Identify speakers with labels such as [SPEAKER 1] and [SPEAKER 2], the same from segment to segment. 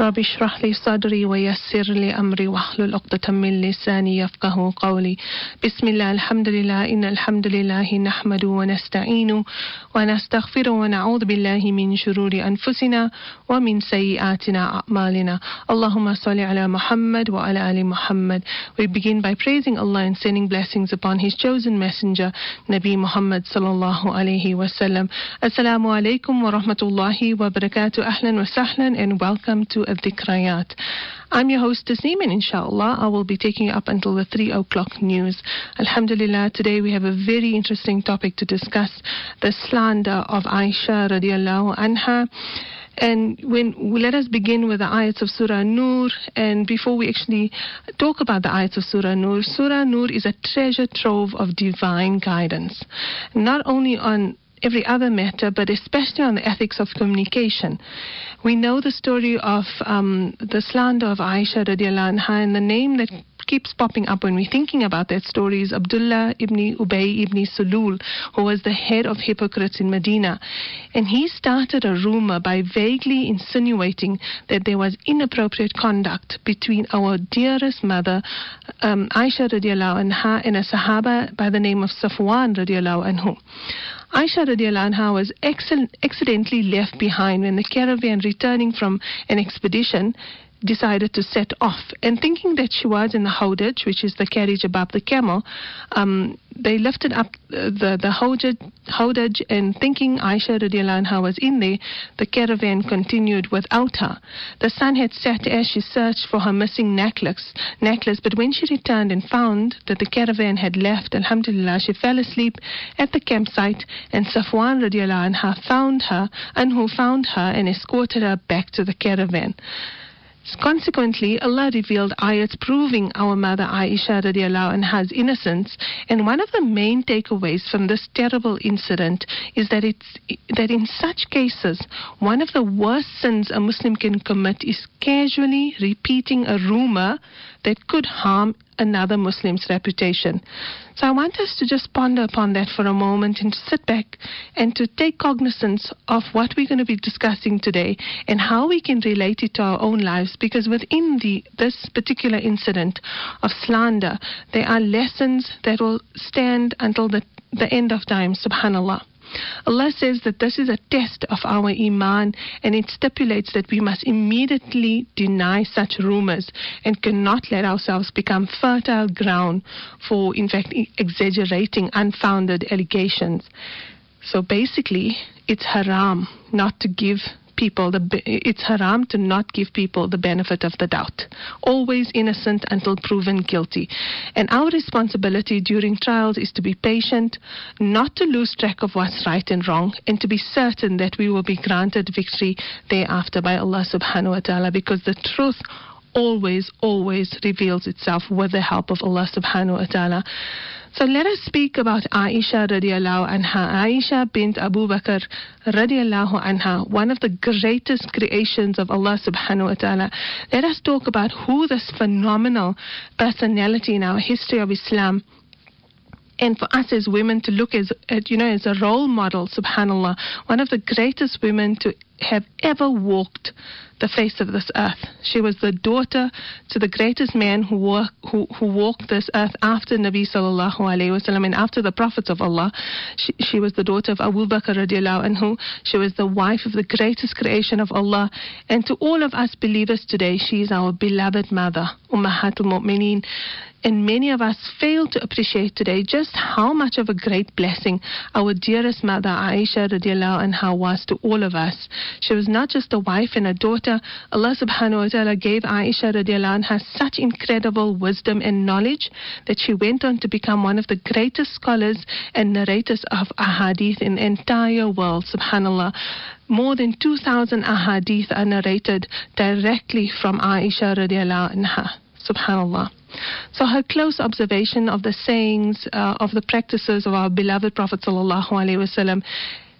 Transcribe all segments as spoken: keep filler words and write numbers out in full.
[SPEAKER 1] رب اشرح لي صدري ويسر لي أمري واحلل عقدة من لساني يفقهوا قولي. بسم الله الحمد لله إن الحمد لله نحمده ونستعينه ونستغفره ونعوذ بالله من شرور أنفسنا ومن سيئات أعمالنا. اللهم صل على Muhammad wa ala ali Muhammad. We begin by praising Allah and sending blessings upon His chosen messenger, Nabi Muhammad sallallahu alayhi wa sallam. Assalamu alaikum wa rahmatullahi wa barakatuh. Ahlan wa sahlan and welcome to Adhikrayat. I'm your host Tasneem, and inshallah I will be taking you up until the three o'clock news. Alhamdulillah, today we have a very interesting topic to discuss, the slander of Aisha radiallahu anha. And when let us begin with the ayats of Surah Nur. And before we actually talk about the ayats of Surah Nur, Surah Nur is a treasure trove of divine guidance, not only on every other matter, but especially on the ethics of communication. We know the story of um, the slander of Aisha radiallahu anha, and the name that keeps popping up when we're thinking about that story is Abdullah ibn Ubay ibn Sulul, who was the head of hypocrites in Medina. And he started a rumor by vaguely insinuating that there was inappropriate conduct between our dearest mother, um, Aisha radiallahu anha, and a Sahaba by the name of Safwan radiallahu anhu. Aisha radiallahu anha was accidentally left behind when the caravan returning from an expedition decided to set off, and thinking that she was in the hodaj, which is the carriage above the camel, um, they lifted up the, the hodaj, hodaj, and thinking Aisha radiallahu anha was in there, the caravan continued without her. The sun had set as she searched for her missing necklace, necklace, but when she returned and found that the caravan had left, alhamdulillah, she fell asleep at the campsite, and Safwan radiallahu anha found her, and who found her and escorted her back to the caravan. Consequently, Allah revealed ayats proving our mother Aisha radiallahu anha's innocence, and one of the main takeaways from this terrible incident is that it's that in such cases, one of the worst sins a Muslim can commit is casually repeating a rumor that could harm another Muslim's reputation. So I want us to just ponder upon that for a moment and to sit back and to take cognizance of what we're going to be discussing today and how we can relate it to our own lives, because within the this particular incident of slander, there are lessons that will stand until the, the end of time, subhanallah. Allah says that this is a test of our iman, and it stipulates that we must immediately deny such rumors and cannot let ourselves become fertile ground for, in fact, exaggerating unfounded allegations. So basically, it's haram not to give people the it's haram to not give people the benefit of the doubt. Always innocent until proven guilty. And our responsibility during trials is to be patient, not to lose track of what's right and wrong, and to be certain that we will be granted victory thereafter by Allah subhanahu wa ta'ala, because the truth always, always reveals itself with the help of Allah subhanahu wa ta'ala. So let us speak about Aisha radiallahu anha. Aisha bint Abu Bakr radiallahu anha, one of the greatest creations of Allah subhanahu wa ta'ala. Let us talk about who this phenomenal personality in our history of Islam, and for us as women to look as, at, you know, as a role model, subhanallah, one of the greatest women to have ever walked the face of this earth. She was the daughter to the greatest man who, walk, who, who walked this earth after Nabi sallallahu alayhi wa sallam and after the prophets of Allah. She, she was the daughter of Abu Bakr radiallahu anhu. She was the wife of the greatest creation of Allah. And to all of us believers today, she is our beloved mother, Ummahatul Mu'mineen. And many of us fail to appreciate today just how much of a great blessing our dearest mother Aisha radiallahu anha was to all of us. She was not just a wife and a daughter. Allah subhanahu wa ta'ala gave Aisha radiallahu anha such incredible wisdom and knowledge that she went on to become one of the greatest scholars and narrators of ahadith in the entire world, subhanallah. More than two thousand ahadith are narrated directly from Aisha radiallahu anha, subhanallah. So her close observation of the sayings, uh, of the practices of our beloved Prophet sallallahu alaihi wasallam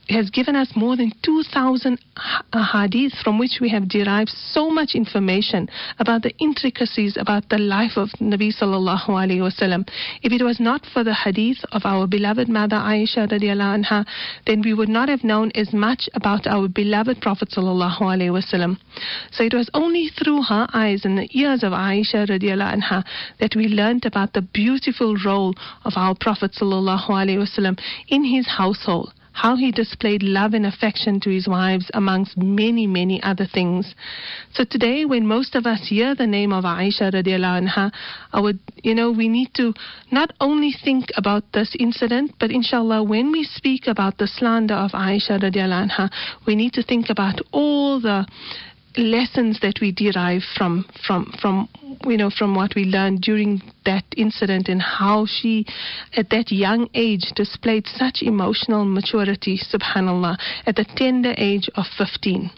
[SPEAKER 1] has given us more than two thousand hadith from which we have derived so much information about the intricacies about the life of Nabi sallallahu alaihi wasallam. If it was not for the hadith of our beloved mother Aisha radiallahu anha, then we would not have known as much about our beloved Prophet sallallahu alaihi wasallam. So it was only through her eyes and the ears of Aisha radiallahu anha that we learnt about the beautiful role of our Prophet sallallahu alaihi wasallam in his household, how he displayed love and affection to his wives, amongst many, many other things. So today, when most of us hear the name of Aisha radiallahu anha, I would, you know, we need to not only think about this incident, but inshallah, when we speak about the slander of Aisha radiallahu anha, we need to think about all the lessons that we derive from from from you know from what we learned during that incident, and how she at that young age displayed such emotional maturity, subhanallah, at the tender age of fifteen.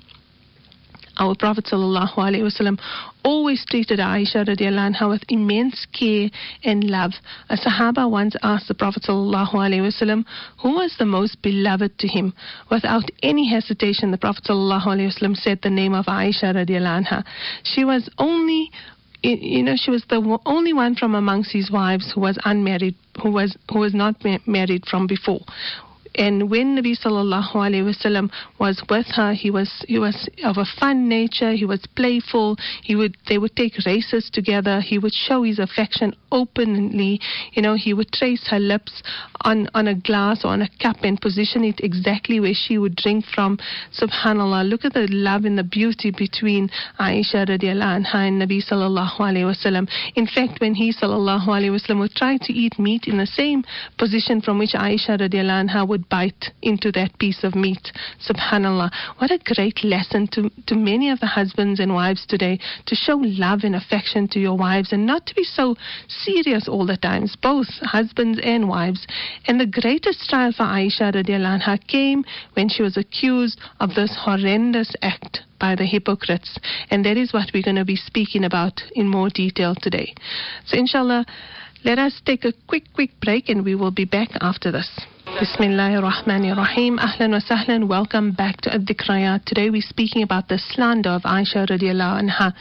[SPEAKER 1] Our Prophet sallallahu alaihi wasallam always treated Aisha radiallahu anha with immense care and love. A Sahaba once asked the Prophet sallallahu alaihi wasallam who was the most beloved to him. Without any hesitation, the Prophet sallallahu alaihi wasallam said the name of Aisha radiallahu anha. She was only You know, she was the only one from amongst his wives who was unmarried, who was who was not ma- married from before. And when Nabi sallallahu alaihi wasallam was with her, he was he was of a fun nature. He was playful. He would they would take races together. He would show his affection openly. You know, he would trace her lips on on a glass or on a cup and position it exactly where she would drink from. Subhanallah, look at the love and the beauty between Aisha radiallahu anha and Nabi sallallahu alaihi wasallam. In fact, when he sallallahu alaihi wasallam would try to eat meat in the same position from which Aisha radiallahu anha would bite into that piece of meat. Subhanallah. What a great lesson to, to many of the husbands and wives today, to show love and affection to your wives and not to be so serious all the time, both husbands and wives. And the greatest trial for Aisha radiallahu anha came when she was accused of this horrendous act by the hypocrites. And that is what we're going to be speaking about in more detail today. So inshallah, let us take a quick, quick break and we will be back after this. Bismillahir Rahmanir Rahim. Ahlan wa sahlan. Welcome back to Ad-Dhikrayat. Today we're speaking about the slander of Aisha radiallahu anha.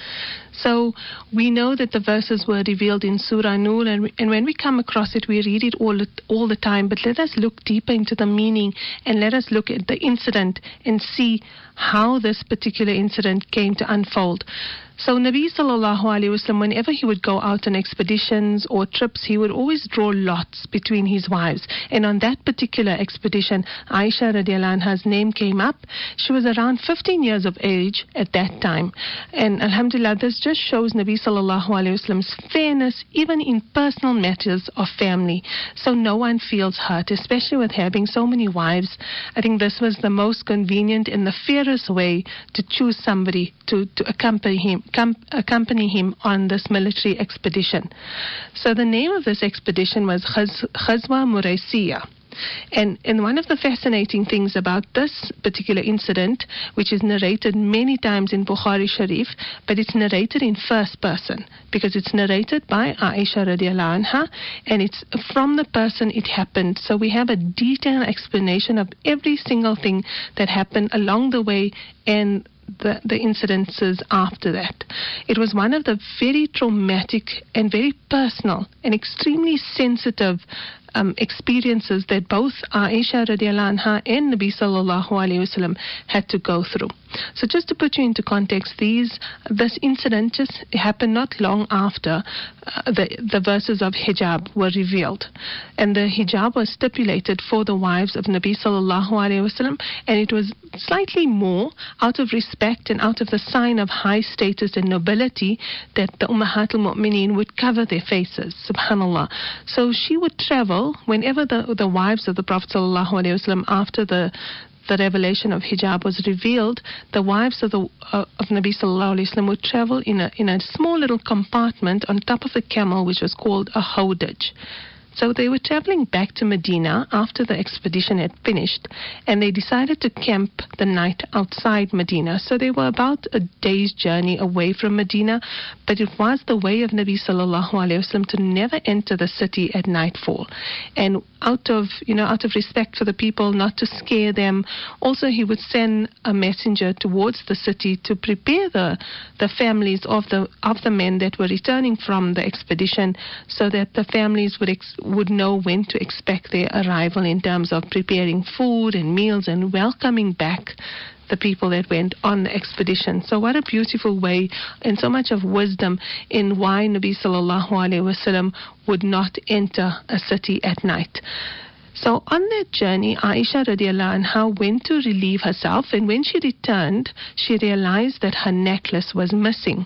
[SPEAKER 1] So we know that the verses were revealed in Surah Nur, and, and when we come across it, we read it all, all the time. But let us look deeper into the meaning and let us look at the incident and see how this particular incident came to unfold. So Nabi sallallahu alaihi wasallam, whenever he would go out on expeditions or trips, he would always draw lots between his wives. And on that particular expedition, Aisha radiallahu anha's name came up. She was around fifteen years of age at that time. And alhamdulillah, this just shows Nabi sallallahu alaihi wasallam's fairness, even in personal matters of family. So no one feels hurt, especially with having so many wives. I think this was the most convenient and the fairest way to choose somebody to, to accompany him. Com- accompany him on this military expedition. So the name of this expedition was Khaz- Ghazwa Muraysiyah. And, and one of the fascinating things about this particular incident, which is narrated many times in Bukhari Sharif, but it's narrated in first person because it's narrated by Aisha radiallahu anha, and it's from the person it happened. So we have a detailed explanation of every single thing that happened along the way and The, the incidences after that. It was one of the very traumatic and very personal and extremely sensitive um, experiences that both Aisha radiallahu anha and Nabi sallallahu alaihi wasallam had to go through. So just to put you into context, these this incident just happened not long after uh, the, the verses of hijab were revealed. And the hijab was stipulated for the wives of Nabi sallallahu alaihi wasallam, and it was slightly more out of respect and out of the sign of high status and nobility that the Ummahat al-Mu'mineen would cover their faces, subhanallah. So she would travel whenever the, the wives of the Prophet sallallahu alaihi wasallam, after the the revelation of hijab was revealed, the wives of the uh, of Nabi sallallahu alaihi wasallam would travel in a in a small little compartment on top of the camel, which was called a howdaj. So they were traveling back to Medina after the expedition had finished, and they decided to camp the night outside Medina. So they were about a day's journey away from Medina, but it was the way of Nabi sallallahu alaihi wasallam to never enter the city at nightfall. And out of, you know, out of respect for the people, not to scare them, also he would send a messenger towards the city to prepare the the families of the of the men that were returning from the expedition, so that the families would ex- would know when to expect their arrival in terms of preparing food and meals and welcoming back the people that went on the expedition. So what a beautiful way and so much of wisdom in why Nabi sallallahu alaihi wasallam would not enter a city at night. So on that journey, Aisha radiallahu anha went to relieve herself, and when she returned, she realized that her necklace was missing.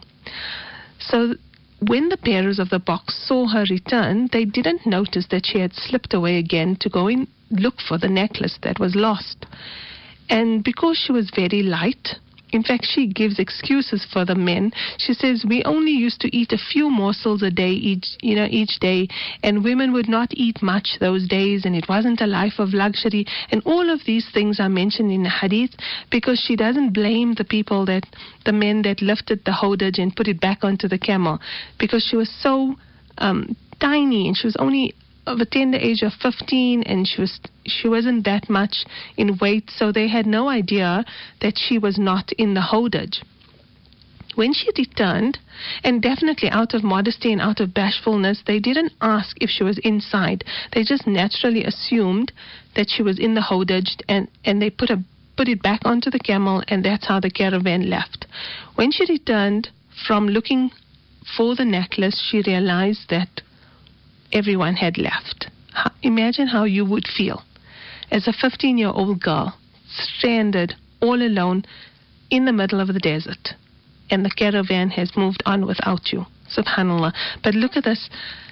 [SPEAKER 1] So when the bearers of the box saw her return, they didn't notice that she had slipped away again to go and look for the necklace that was lost. And because she was very light, in fact, she gives excuses for the men. She says, we only used to eat a few morsels a day, each, you know, each day, and women would not eat much those days, and it wasn't a life of luxury. And all of these things are mentioned in the hadith, because she doesn't blame the people, that the men that lifted the hodaj and put it back onto the camel, because she was so um, tiny, and she was only of a tender age of fifteen, and she was she wasn't that much in weight, so they had no idea that she was not in the hodaj. When she returned, and definitely out of modesty and out of bashfulness, they didn't ask if she was inside. They just naturally assumed that she was in the hodaj, and, and they put a put it back onto the camel, and that's how the caravan left. When she returned from looking for the necklace, she realized that everyone had left. How, imagine how you would feel as a fifteen-year-old girl, stranded all alone in the middle of the desert, and the caravan has moved on without you. Subhanallah. But look at this,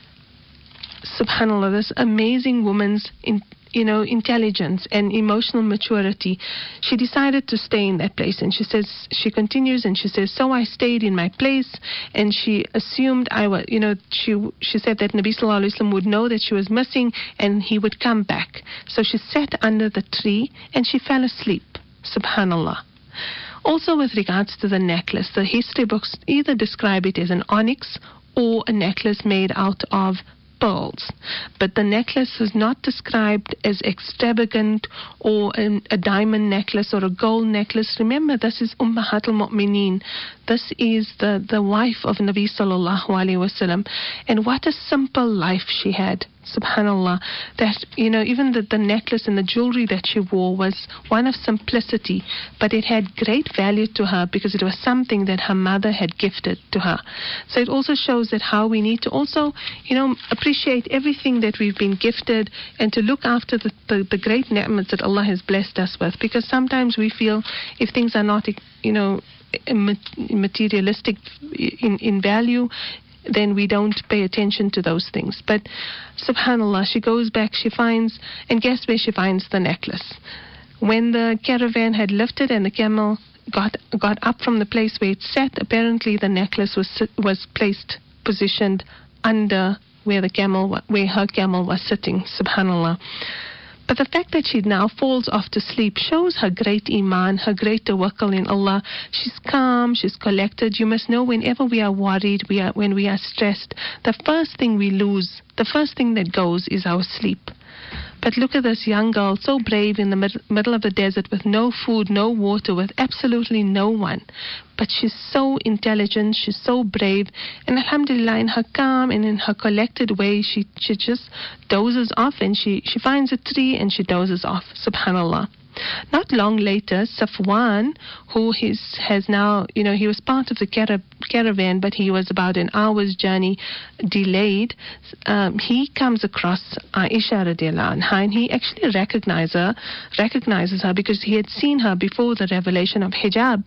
[SPEAKER 1] subhanallah, this amazing woman's in, you know, intelligence and emotional maturity. She decided to stay in that place, and she says, she continues, and she says, so I stayed in my place, and she assumed I was, you know, she she said that Nabi sallallahu alaihi wasallam would know that she was missing, and he would come back. So she sat under the tree, and she fell asleep. Subhanallah. Also, with regards to the necklace, the history books either describe it as an onyx or a necklace made out of pearls. But the necklace is not described as extravagant or an, a diamond necklace or a gold necklace. Remember, this is Ummahat al-Mu'mineen. This is the, the wife of Nabi sallallahu alayhi wasallam. And what a simple life she had. Subhanallah, that, you know, even the, the necklace and the jewelry that she wore was one of simplicity, but it had great value to her because it was something that her mother had gifted to her. So it also shows that how we need to also, you know, appreciate everything that we've been gifted, and to look after the, the, the great ni'mats that Allah has blessed us with, because sometimes we feel if things are not, you know, materialistic in, in value, then we don't pay attention to those things. But subhanallah, she goes back, she finds, and guess where she finds the necklace? When the caravan had lifted and the camel got got up from the place where it sat, apparently the necklace was was placed, positioned under where the camel, where her camel was sitting. Subhanallah. But the fact that she now falls off to sleep shows her great iman, her great tawakkul in Allah. She's calm, she's collected. You must know, whenever we are worried, we are, when we are stressed, the first thing we lose, the first thing that goes is our sleep. But look at this young girl, so brave in the mid- middle of the desert with no food, no water, with absolutely no one. But she's so intelligent, she's so brave, and alhamdulillah, in her calm and in her collected way, she, she just dozes off, and she, she finds a tree and she dozes off. Subhanallah. Not long later, Safwan, who is, has now, you know, he was part of the cara- caravan, but he was about an hour's journey delayed. Um, he comes across Aisha radiallahu anha, and he actually recognizes her, recognizes her because he had seen her before the revelation of hijab.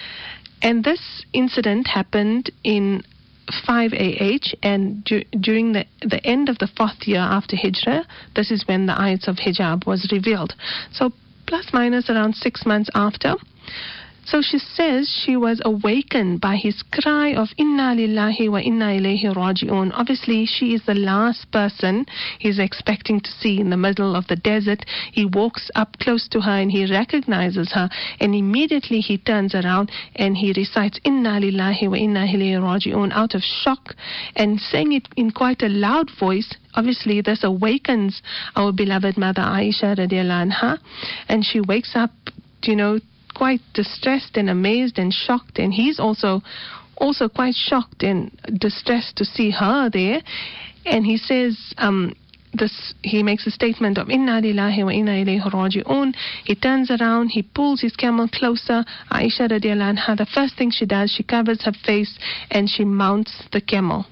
[SPEAKER 1] And this incident happened in five A H, and du- during the, the end of the fourth year after Hijrah, this is when the ayats of hijab was revealed. So plus minus around six months after. So she says she was awakened by his cry of Inna lillahi wa inna ilayhi raji'un. Obviously, she is the last person he's expecting to see in the middle of the desert. He walks up close to her and he recognizes her, and immediately he turns around and he recites Inna lillahi wa inna ilayhi raji'un out of shock, and saying it in quite a loud voice. Obviously, this awakens our beloved mother Aisha radiallahu anha, and she wakes up, you know, quite distressed and amazed and shocked, and he's also also quite shocked and distressed to see her there. And he says, um, this he makes a statement of Inna lillahi wa inna ilayhi raji'un. He turns around, he pulls his camel closer. Aisha radiallahu anha, the first thing she does, she covers her face and she mounts the camel.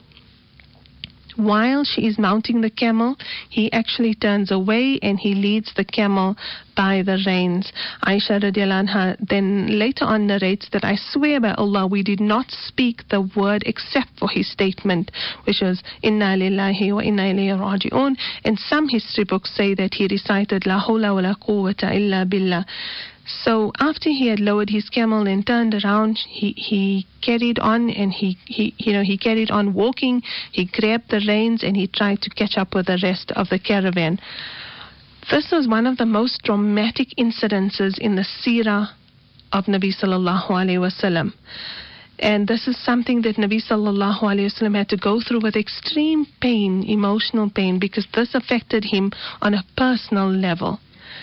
[SPEAKER 1] While she is mounting the camel, he actually turns away and he leads the camel by the reins. Aisha radiallahu anha then later on narrates that, I swear by Allah, we did not speak the word except for his statement, which was Inna lillahi wa inna ilayhi raji'un. And some history books say that he recited La hawla wa la quwwata illa billah. So after he had lowered his camel and turned around, he, he carried on and he, he, you know, he carried on walking. He grabbed the reins and he tried to catch up with the rest of the caravan. This was one of the most dramatic incidences in the seerah of Nabi sallallahu alaihi wasallam. And this is something that Nabi sallallahu alaihi wasallam had to go through with extreme pain, emotional pain, because this affected him on a personal level.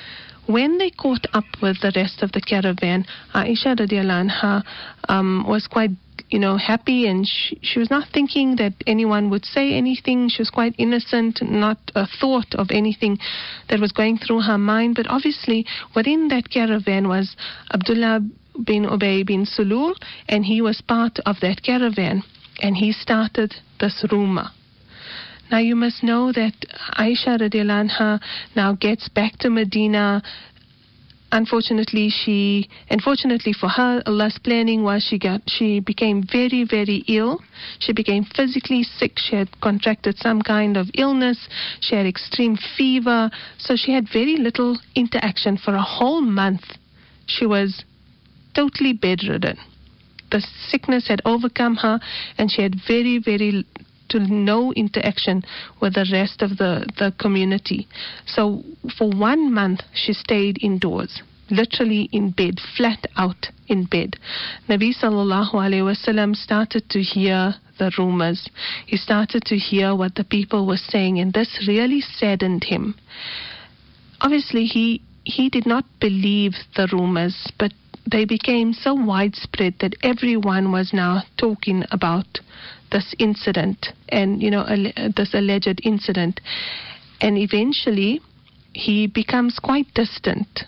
[SPEAKER 1] When they caught up with the rest of the caravan, Aisha radiallahu anha um, was quite, you know, happy, and she, she was not thinking that anyone would say anything. She was quite innocent, not a thought of anything that was going through her mind. But obviously, within that caravan was Abdullah bin Ubay bin Sulul, and he was part of that caravan, and he started this rumor. Now you must know that Aisha radiallahu anha now gets back to Medina. Unfortunately, she, unfortunately for her, Allah's planning was she got, she became very, very ill. She became physically sick. She had contracted some kind of illness. She had extreme fever. So she had very little interaction for a whole month. She was totally bedridden. The sickness had overcome her, and she had very, very to no interaction with the rest of the, the community. So for one month, she stayed indoors, literally in bed, flat out in bed. Nabi sallallahu alayhi wasallam started to hear the rumors. He started to hear what the people were saying, and this really saddened him. Obviously, he, he did not believe the rumors, but they became so widespread that everyone was now talking about this incident and, you know, this alleged incident. And eventually, he becomes quite distant.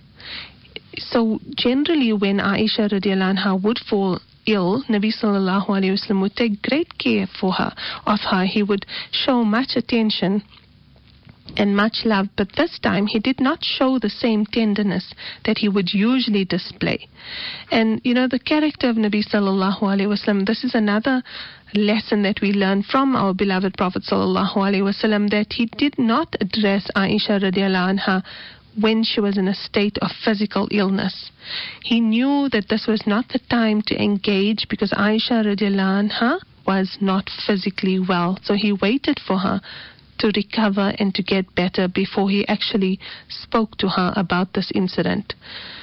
[SPEAKER 1] So generally, when Aisha radiallahu anha would fall ill, Nabi sallallahu alayhi wasallam would take great care for her, of her. He would show much attention and much love, but this time he did not show the same tenderness that he would usually display. And, you know, the character of Nabi sallallahu alayhi wasallam, this is another lesson that we learn from our beloved Prophet sallallahu alayhi wasallam, that he did not address Aisha radiallahu anha when she was in a state of physical illness. He knew that this was not the time to engage because Aisha radiallahu anha was not physically well. So he waited for her to recover and to get better before he actually spoke to her about this incident.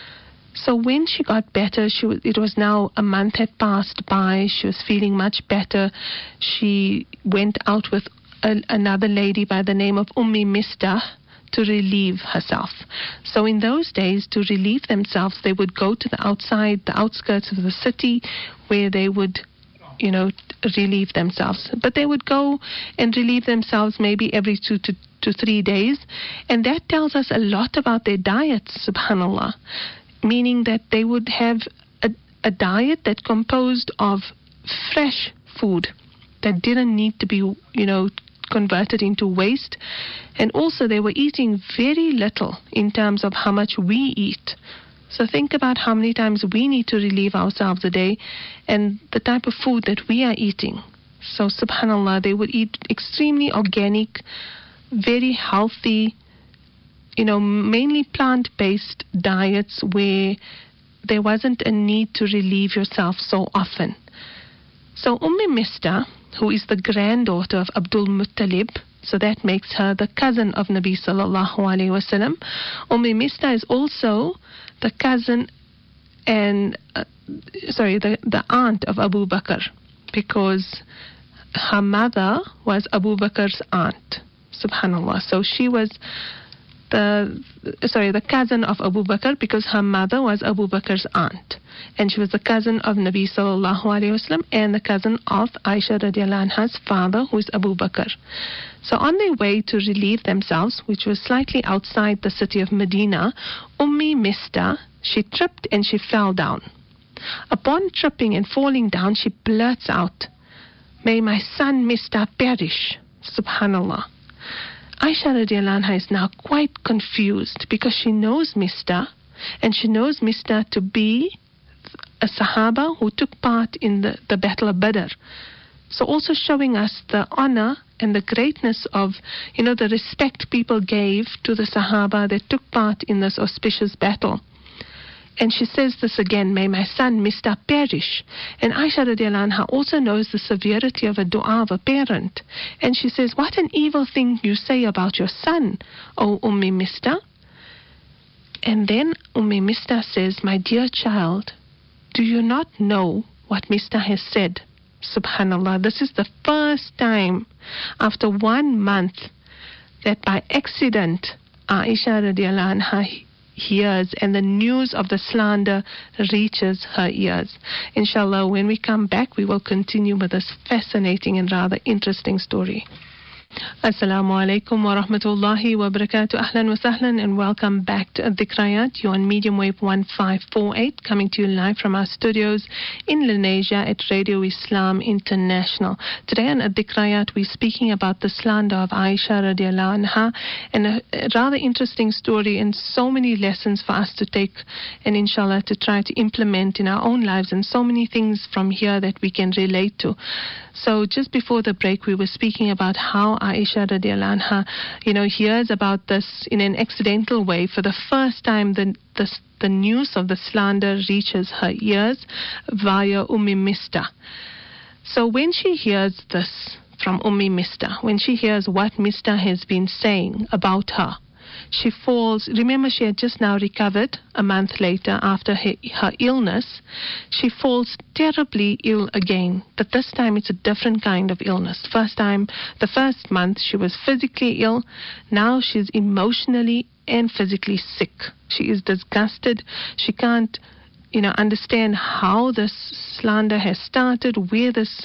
[SPEAKER 1] So when she got better, she was, it was now a month had passed by. She was feeling much better. She went out with a, another lady by the name of Ummi Mistah to relieve herself. So in those days, to relieve themselves, they would go to the outside, the outskirts of the city, where they would, you know, relieve themselves. But they would go and relieve themselves maybe every two to, to three days. And that tells us a lot about their diets, subhanAllah. Meaning that they would have a, a diet that composed of fresh food that didn't need to be, you know, converted into waste. And also they were eating very little in terms of how much we eat. So think about how many times we need to relieve ourselves a day and the type of food that we are eating. So subhanAllah, they would eat extremely organic, very healthy, you know, mainly plant-based diets where there wasn't a need to relieve yourself so often. So Umm Mistah, who is the granddaughter of Abdul Muttalib, so that makes her the cousin of Nabi sallallahu alayhi wasallam. Umm Mistah is also the cousin and, uh, sorry, the, the aunt of Abu Bakr, because her mother was Abu Bakr's aunt. Subhanallah. So she was the, sorry, the cousin of Abu Bakr because her mother was Abu Bakr's aunt. And she was the cousin of Nabi sallallahu alayhi wasallam and the cousin of Aisha radiallahu anha's father, who is Abu Bakr. So on their way to relieve themselves, which was slightly outside the city of Medina, Ummi Mistah, she tripped and she fell down. Upon tripping and falling down, she blurts out, "May my son Mistah perish." Subhanallah. Aisha radiallahu anha is now quite confused because she knows Mistah, and she knows Mistah to be a Sahaba who took part in the, the Battle of Badr. So also showing us the honor and the greatness of, you know, the respect people gave to the Sahaba that took part in this auspicious battle. And she says this again, "May my son Mistah perish." And Aisha radiallahu anha also knows the severity of a dua of a parent. And she says, "What an evil thing you say about your son, O Ummi Mistah." And then Ummi Mistah says, "My dear child, do you not know what Mistah has said?" Subhanallah. This is the first time after one month that by accident Aisha radiallahu anha hears and the news of the slander reaches her ears. Inshallah, when we come back, we will continue with this fascinating and rather interesting story. Assalamu alaikum wa rahmatullahi wa barakatuh. Ahlan wa sahlan and welcome back to Ad-Dhikrayat. You're on medium wave one five four eight, coming to you live from our studios in Lenasia at Radio Islam International. Today on Ad-Dhikrayat, we're speaking about the slander of Aisha radiallahu anha, and a, a rather interesting story and so many lessons for us to take and inshallah to try to implement in our own lives, and so many things from here that we can relate to. So just before the break, we were speaking about how Aisha radiallahu anha, you know, hears about this in an accidental way. For the first time, the, the, the news of the slander reaches her ears via Ummi Mistah. So when she hears this from Ummi Mistah, when she hears what Mistah has been saying about her, she falls. Remember, she had just now recovered a month later after her, her illness. She falls terribly ill again, but this time it's a different kind of illness. First time, the first month, she was physically ill. Now she's emotionally and physically sick. She is disgusted. She can't, you know, understand how this slander has started, where this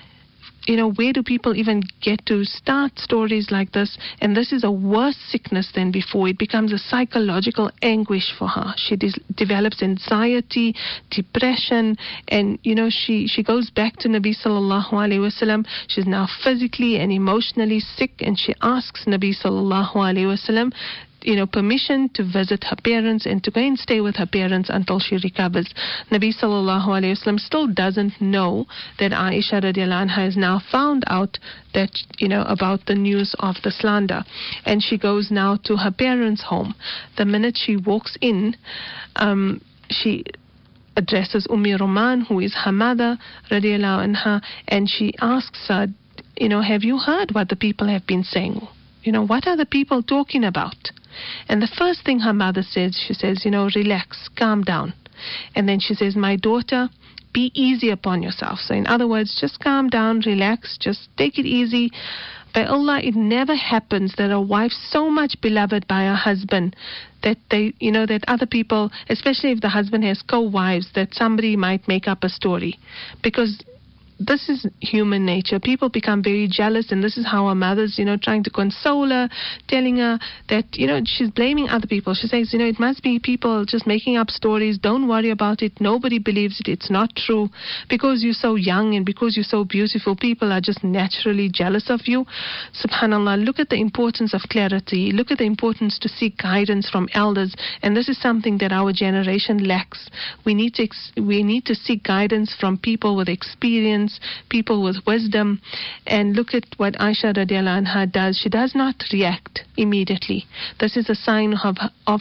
[SPEAKER 1] You know, where do people even get to start stories like this? And this is a worse sickness than before. It becomes a psychological anguish for her. She de- develops anxiety, depression, and, you know, she, she goes back to Nabi sallallahu alayhi wasallam. She's now physically and emotionally sick, and she asks Nabi sallallahu alayhi wasallam, you know, permission to visit her parents and to go and stay with her parents until she recovers. Nabi sallallahu alayhi wasallam still doesn't know that Aisha radiallahu anha has now found out that, you know, about the news of the slander. And she goes now to her parents' home. The minute she walks in, um, she addresses Ummi Roman, who is her mother, radiallahu anha, and she asks her, you know, have you heard what the people have been saying? You know, what are the people talking about? And the first thing her mother says, she says, you know, relax, calm down. And then she says, my daughter, be easy upon yourself. So in other words, just calm down, relax, just take it easy. By Allah, it never happens that a wife so much beloved by her husband that they, you know, that other people, especially if the husband has co-wives, that somebody might make up a story. Because this is human nature. People become very jealous, and this is how her mother's, you know, trying to console her, telling her that, you know, she's blaming other people. She says, you know, it must be people just making up stories. Don't worry about it. Nobody believes it. It's not true. Because you're so young and because you're so beautiful, people are just naturally jealous of you. Subhanallah, look at the importance of clarity. Look at the importance to seek guidance from elders. And this is something that our generation lacks. We need to, ex- we need to seek guidance from people with experience, people with wisdom. And look at what Aisha radiallahu anha does. She does not react immediately. This is a sign of, of her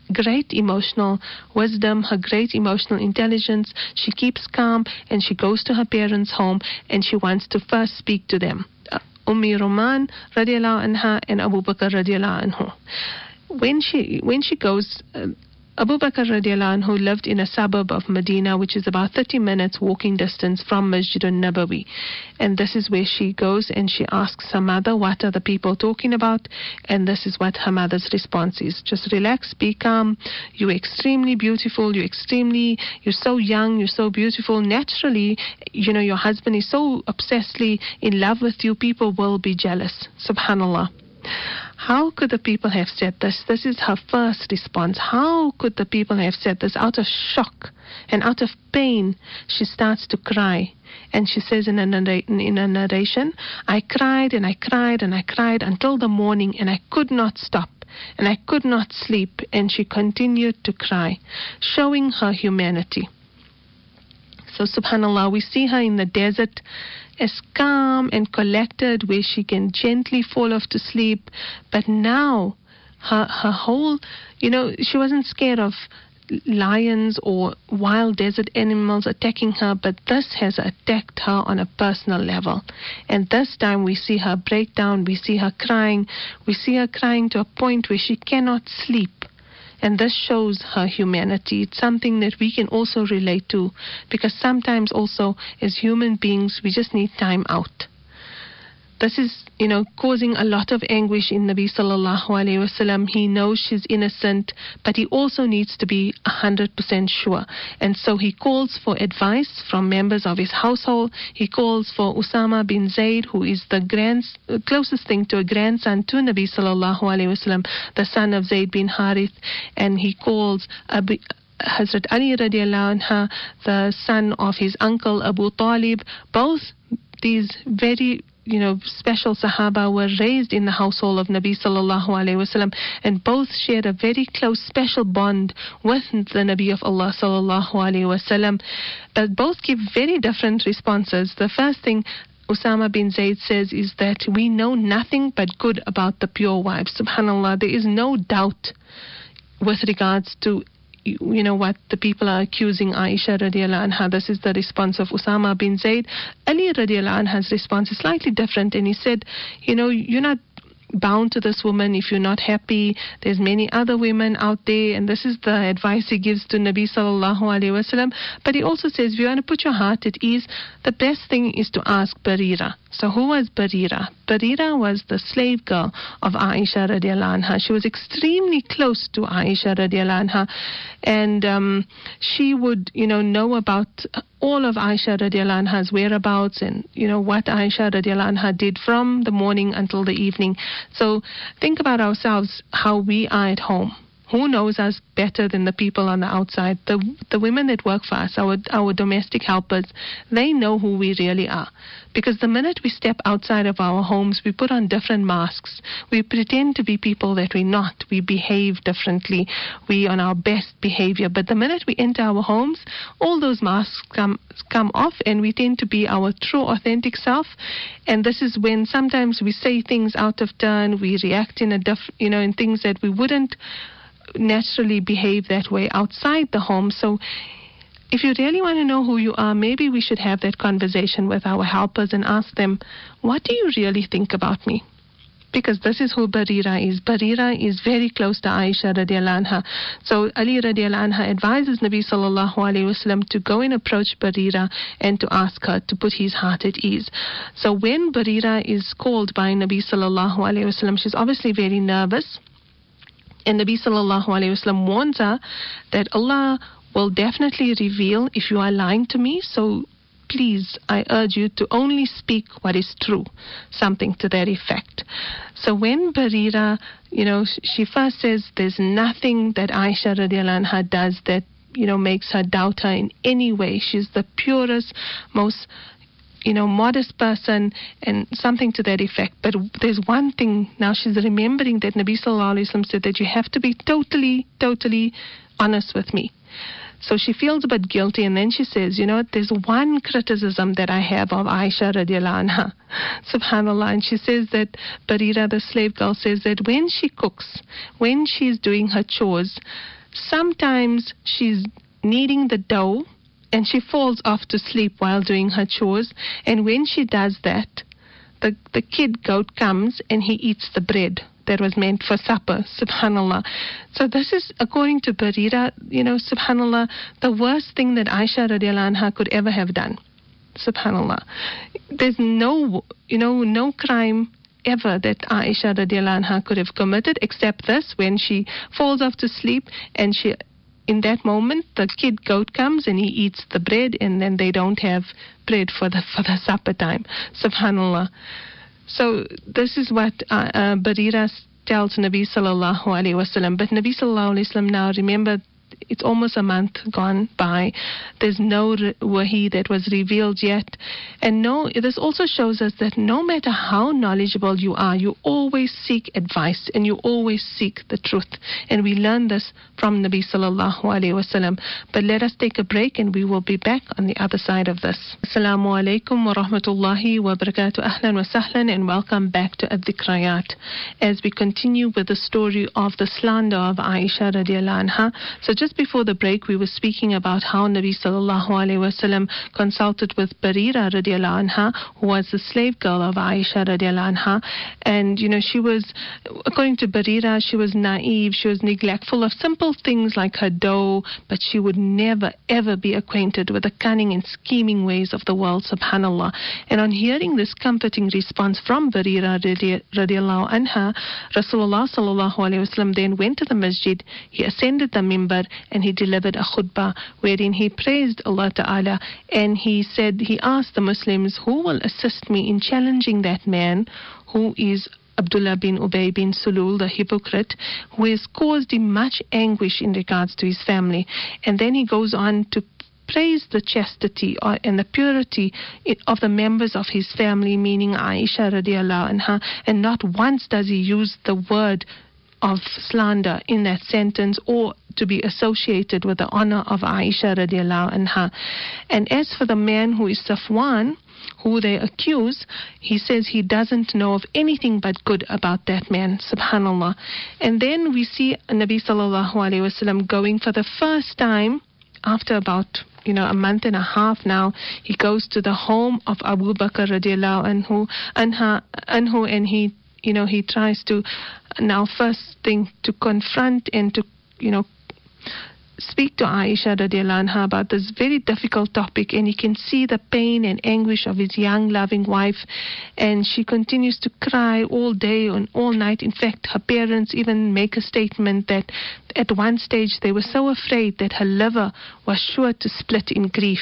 [SPEAKER 1] great emotional wisdom, her great emotional intelligence. She keeps calm and she goes to her parents' home and she wants to first speak to them. Uh, Ummi Roman radiallahu anha and Abu Bakr radiallahu anhu. When she, when she goes, uh, Abu Bakr radiallahu anhu lived in a suburb of Medina, which is about thirty minutes walking distance from Masjid al-Nabawi. And this is where she goes and she asks her mother, what are the people talking about? And this is what her mother's response is. Just relax, be calm. You're extremely beautiful. You're extremely, you're so young. You're so beautiful. Naturally, you know, your husband is so obsessively in love with you. People will be jealous. Subhanallah. How could the people have said this? This is her first response. How could the people have said this? Out of shock and out of pain, she starts to cry. And she says in a, narr- in a narration, I cried and I cried and I cried until the morning and I could not stop and I could not sleep. And she continued to cry, showing her humanity. So subhanAllah, we see her in the desert as calm and collected, where she can gently fall off to sleep. But now her her whole, you know, she wasn't scared of lions or wild desert animals attacking her, but this has attacked her on a personal level. And this time we see her break down, we see her crying, we see her crying to a point where she cannot sleep. And this shows her humanity. It's something that we can also relate to, because sometimes also as human beings, we just need time out. This is, you know, causing a lot of anguish in Nabi sallallahu alayhi wasallam. He knows she's innocent, but he also needs to be one hundred percent sure. And so he calls for advice from members of his household. He calls for Usama bin Zayd, who is the grand, uh, closest thing to a grandson to Nabi sallallahu alayhi wasallam, the son of Zayd bin Harith. And he calls Abu Hazrat Ali radiallahu anha, the son of his uncle Abu Talib. Both these very, you know, special Sahaba were raised in the household of Nabi sallallahu alayhi wasallam, and both shared a very close special bond with the Nabi of Allah sallallahu alayhi wasallam. But both give very different responses. The first thing Usama bin Zayd says is that we know nothing but good about the pure wives. Subhanallah, there is no doubt with regards to, you know, what the people are accusing Aisha radiallahu anha. This is the response of Usama bin Zayd. Ali radiallahu anha's response is slightly different, and he said, you know, you're not bound to this woman if you're not happy. There's many other women out there, and this is the advice he gives to Nabi sallallahu alayhi wasallam. But he also says, if you want to put your heart at ease, the best thing is to ask Barira. So who was Barira? Barira was the slave girl of Aisha radiallahu anha. She was extremely close to Aisha radiallahu anha, and um, she would, you know, know about all of Aisha radiallahu anha's whereabouts, and, you know, what Aisha radiallahu anha did from the morning until the evening. So think about ourselves, how we are at home. Who knows us better than the people on the outside? The the women that work for us, our our domestic helpers, they know who we really are. Because the minute we step outside of our homes, we put on different masks. We pretend to be people that we're not. We behave differently. We on our best behavior. But the minute we enter our homes, all those masks come come off, and we tend to be our true, authentic self. And this is when sometimes we say things out of turn. We react in a diff, you know, in things that we wouldn't naturally behave that way outside the home. So if you really want to know who you are, maybe we should have that conversation with our helpers and ask them, what do you really think about me? Because this is who Barira is. Barira is very close to Aisha radiallahu anha. So Ali radiallahu anha advises Nabi sallallahu alayhi wasallam to go and approach Barira and to ask her to put his heart at ease. So when Barira is called by Nabi sallallahu alayhi wasallam, she's obviously very nervous. And Nabi sallallahu alayhi wasallam warns her that Allah will definitely reveal if you are lying to me. So please, I urge you to only speak what is true. Something to that effect. So when Barira, you know, she first says there's nothing that Aisha radiallahu anha does that, you know, makes her doubt her in any way. She's the purest, most, you know, modest person, and something to that effect. But there's one thing, now she's remembering that Nabi sallallahu alayhi wasallam said that you have to be totally, totally honest with me. So she feels a bit guilty, and then she says, you know, there's one criticism that I have of Aisha radiallahu anha. Subhanallah. And she says that Barira, the slave girl, says that when she cooks, when she's doing her chores, sometimes she's kneading the dough and she falls off to sleep while doing her chores. And when she does that, the, the kid goat comes and he eats the bread that was meant for supper, subhanallah. So this is, according to Barira, you know, subhanallah, the worst thing that Aisha radiallahu anha could ever have done. Subhanallah. There's no, you know, no crime ever that Aisha radiallahu anha could have committed except this, when she falls off to sleep and she, in that moment, the kid goat comes and he eats the bread, and then they don't have bread for the for the supper time. Subhanallah. So this is what uh, uh, Barira tells Nabi sallallahu alaihi wasallam. But Nabi sallallahu alaihi wasallam, now remember, it's almost a month gone by. There's no re- wahi that was revealed yet. And no, this also shows us that no matter how knowledgeable you are, you always seek advice and you always seek the truth. And we learn this from Nabi sallallahu alaihi wasallam. But let us take a break and we will be back on the other side of this. Assalamu alaikum wa rahmatullahi wa barakatuh. Ahlan wa sahlan, and welcome back to Ad-Dhikrayat as we continue with the story of the slander of Aisha radiallahu anha. So just before the break, we were speaking about how Nabi sallallahu alaihi wasallam consulted with Barira radiallahu anha, who was the slave girl of Aisha radiallahu anha. And, you know, she was, according to Barira, she was naive, she was neglectful of simple things like her dough, but she would never, ever be acquainted with the cunning and scheming ways of the world, subhanallah. And on hearing this comforting response from Barira radiallahu anha, Rasulullah sallallahu alaihi wasallam then went to the masjid, he ascended the mimbar, and he delivered a khutbah wherein he praised Allah Ta'ala, and he said, he asked the Muslims, who will assist me in challenging that man who is Abdullah bin Ubay bin Sulul, the hypocrite, who has caused him much anguish in regards to his family. And then he goes on to praise the chastity or, and the purity of the members of his family, meaning Aisha radiallahu anha, and not once does he use the word of slander in that sentence or to be associated with the honor of Aisha radiallahu anha. And as for the man who is Safwan, who they accuse, he says he doesn't know of anything but good about that man, subhanallah. And then we see Nabi sallallahu alaihi wasallam going for the first time after about, you know, a month and a half now. He goes to the home of Abu Bakr radiallahu anhu, anha, anhu, and he, you know, he tries to now first thing to confront and to, you know, speak to Aisha radiallahu anha about this very difficult topic, and you can see the pain and anguish of his young loving wife, and she continues to cry all day and all night. In fact, her parents even make a statement that at one stage they were so afraid that her liver was sure to split in grief.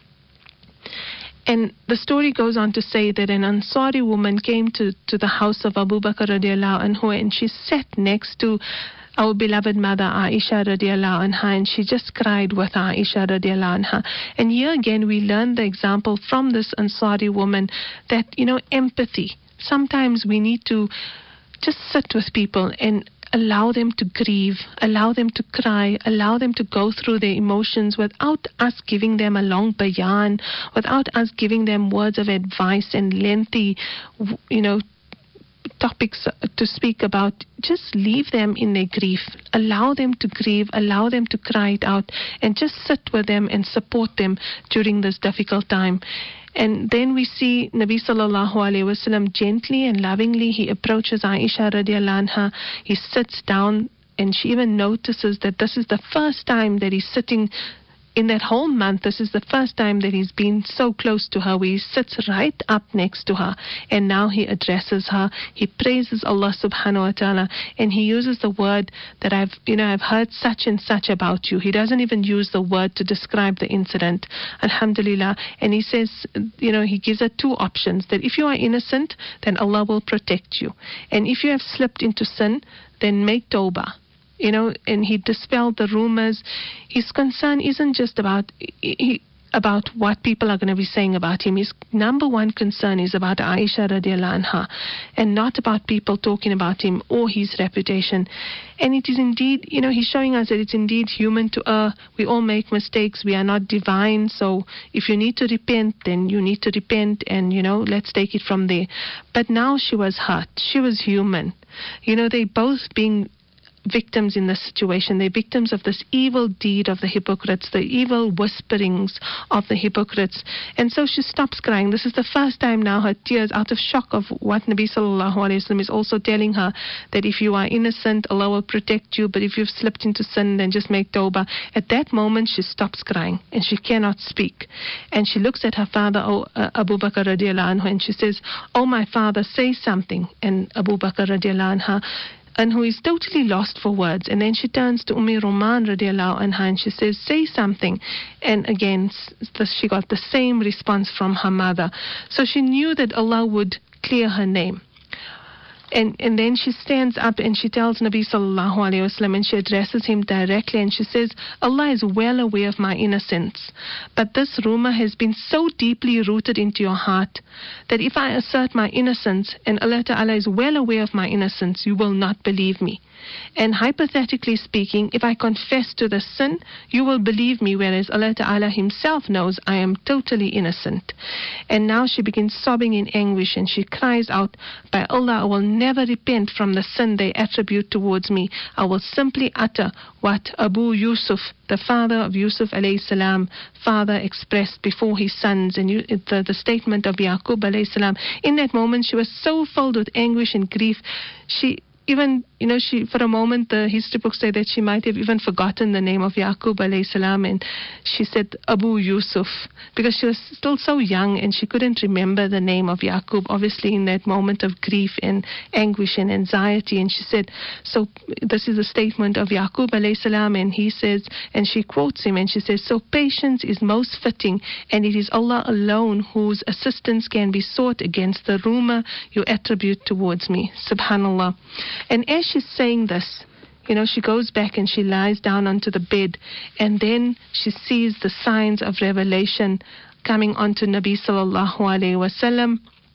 [SPEAKER 1] And the story goes on to say that an Ansari woman came to, to the house of Abu Bakr radiallahu anhu, and she sat next to our beloved mother Aisha radiallahu anha, and she just cried with Aisha radiallahu anha. And here again we learn the example from this Ansari woman that, you know, empathy. Sometimes we need to just sit with people and allow them to grieve, allow them to cry, allow them to go through their emotions without us giving them a long bayan, without us giving them words of advice and lengthy, you know, topics to speak about. Just leave them in their grief. Allow them to grieve, allow them to cry it out, and just sit with them and support them during this difficult time. And then we see Nabi sallallahu alaihi wasallam gently and lovingly, he approaches Aisha radiallahu anha. He sits down, and she even notices that this is the first time that he's sitting in that whole month. This is the first time that he's been so close to her, where he sits right up next to her, and now he addresses her. He praises Allah subhanahu wa ta'ala, and he uses the word that I've, you know, I've heard such and such about you. He doesn't even use the word to describe the incident. Alhamdulillah. And he says, you know, he gives her two options, that if you are innocent, then Allah will protect you. And if you have slipped into sin, then make tawbah. You know, and he dispelled the rumors. His concern isn't just about he, about what people are going to be saying about him. His number one concern is about Aisha radiallahu anha, and not about people talking about him or his reputation. And it is indeed, you know, he's showing us that it's indeed human to err. We all make mistakes. We are not divine. So if you need to repent, then you need to repent, and, you know, let's take it from there. But now she was hurt. She was human. You know, they both being victims in this situation. They're victims of this evil deed of the hypocrites, the evil whisperings of the hypocrites. And so she stops crying. This is the first time now her tears, out of shock of what Nabi Sallallahu Alaihi Wasallam is also telling her, that if you are innocent, Allah will protect you, but if you've slipped into sin, then just make tawbah. At that moment, she stops crying and she cannot speak. And she looks at her father, oh, uh, Abu Bakr radiallahu anhu, and she says, "Oh, my father, say something." And Abu Bakr radiallahu anha, and who is totally lost for words. And then she turns to Ummi Roman radiallahu anha and she says, "Say something." And again, she got the same response from her mother. So she knew that Allah would clear her name. And and then she stands up and she tells Nabi Sallallahu Alaihi Wasallam, and she addresses him directly, and she says, "Allah is well aware of my innocence, but this rumor has been so deeply rooted into your heart that if I assert my innocence, and Allah Ta'ala is well aware of my innocence, you will not believe me. And hypothetically speaking, if I confess to the sin, you will believe me, whereas Allah Ta'ala himself knows I am totally innocent." And now she begins sobbing in anguish, and she cries out, "By Allah, I will never repent from the sin they attribute towards me. I will simply utter what Abu Yusuf, the father of Yusuf alayhi salam, father expressed before his sons." And you, the, the statement of Yaqub alayhi salam. In that moment, she was so filled with anguish and grief. She Even, you know, she, for a moment, the history books say that she might have even forgotten the name of Yaqub alayhi salam, and she said Abu Yusuf, because she was still so young and she couldn't remember the name of Yaqub, obviously in that moment of grief and anguish and anxiety. And she said, so this is a statement of Yaqub alayhi salam, and he says, and she quotes him, and she says, "So patience is most fitting, and it is Allah alone whose assistance can be sought against the rumor you attribute towards me." Subhanallah. And as she's saying this, you know, she goes back and she lies down onto the bed, and then she sees the signs of revelation coming onto Nabi Sallallahu Alaihi Wasallam.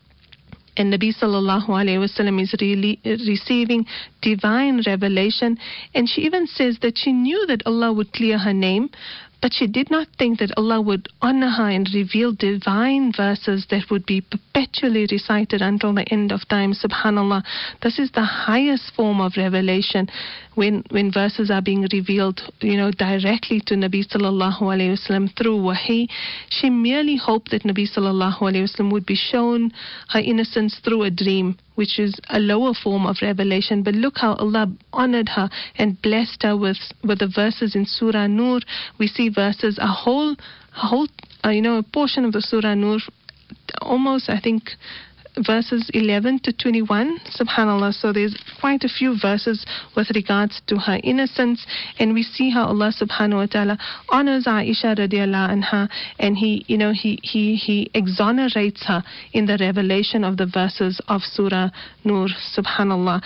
[SPEAKER 1] And Nabi Sallallahu Alaihi Wasallam is really receiving divine revelation. And she even says that she knew that Allah would clear her name, but she did not think that Allah would honor her and reveal divine verses that would be perpetually recited until the end of time. Subhanallah. This is the highest form of revelation, when when verses are being revealed, you know, directly to Nabi Sallallahu Alaihi Wasallam through wahi. She merely hoped that Nabi Sallallahu Alaihi Wasallam would be shown her innocence through a dream, which is a lower form of revelation. But look how Allah honored her and blessed her with, with the verses in Surah Nur. We see verses, a whole, a whole uh, you know, a portion of the Surah Nur, almost, I think, verses eleven to twenty-one, subhanallah. So there's quite a few verses with regards to her innocence, and we see how Allah subhanahu wa ta'ala honors Aisha radiallahu anha, and he, you know, he, he, he exonerates her in the revelation of the verses of Surah Nur, subhanallah.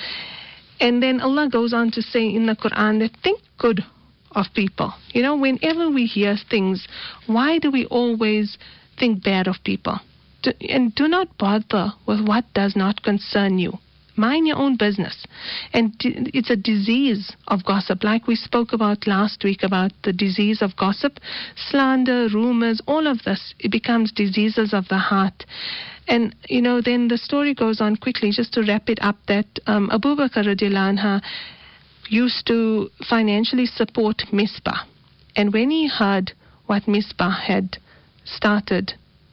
[SPEAKER 1] And then Allah goes on to say in the Quran that think good of people. You know, whenever we hear things, why do we always think bad of people? Do, and do not bother with what does not concern you. Mind your own business. And d- it's a disease of gossip, like we spoke about last week about the disease of gossip, slander, rumors, all of this. It becomes diseases of the heart. And, you know, then the story goes on quickly, just to wrap it up, that um, Abu Bakr radiallahu anha used to financially support Misbah. And when he heard what Misbah had started,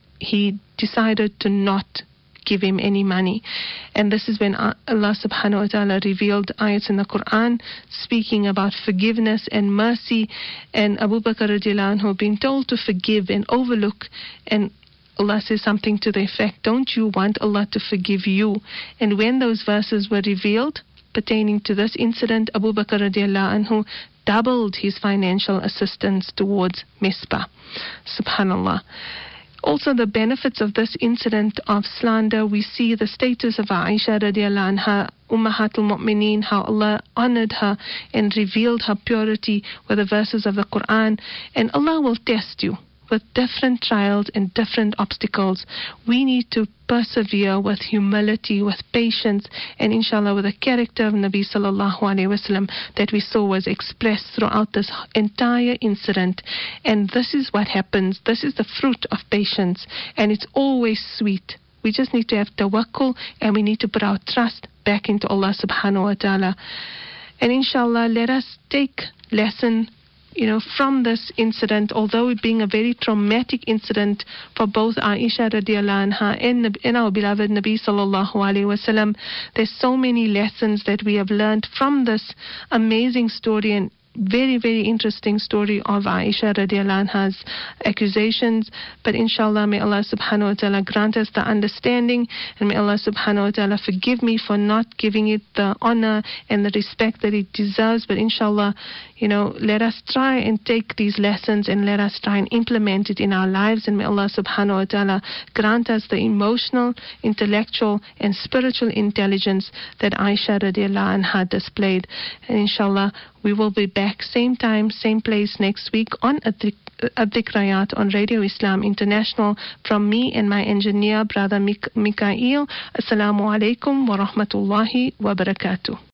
[SPEAKER 1] he decided to not give him any money. And this is when Allah subhanahu wa ta'ala revealed ayats in the Quran speaking about forgiveness and mercy, and Abu Bakr radiallahu anhu being told to forgive and overlook. And Allah says something to the effect, don't you want Allah to forgive you? And when those verses were revealed pertaining to this incident, Abu Bakr radiallahu anhu doubled his financial assistance towards Misbah. Subhanallah. Also, the benefits of this incident of slander, we see the status of Aisha radiallahu anha, Ummahatul Mu'mineen, how Allah honored her and revealed her purity with the verses of the Quran. And Allah will test you with different trials and different obstacles. We need to persevere with humility, with patience, and inshallah with the character of Nabi Sallallahu Alaihi Wasallam that we saw was expressed throughout this entire incident. And this is what happens. This is the fruit of patience, and it's always sweet. We just need to have tawakkul, and we need to put our trust back into Allah subhanahu wa ta'ala. And inshallah, let us take lesson, you know, from this incident, although it being a very traumatic incident for both Aisha radiallahu anha and, and our beloved Nabi sallallahu alayhi wasallam. There's so many lessons that we have learned from this amazing story and very, very interesting story of Aisha radiallahu anha's accusations. But inshallah, may Allah subhanahu wa ta'ala grant us the understanding, and may Allah subhanahu wa ta'ala forgive me for not giving it the honor and the respect that it deserves. But inshallah, you know, let us try and take these lessons and let us try and implement it in our lives, and may Allah subhanahu wa ta'ala grant us the emotional, intellectual and spiritual intelligence that Aisha radiallahu anha displayed. And inshallah, we will be back same time, same place next week on Ad-Dhikrayat on Radio Islam International. From me and my engineer, Brother Mik- Mikael. Assalamu alaikum wa rahmatullahi wa barakatuh.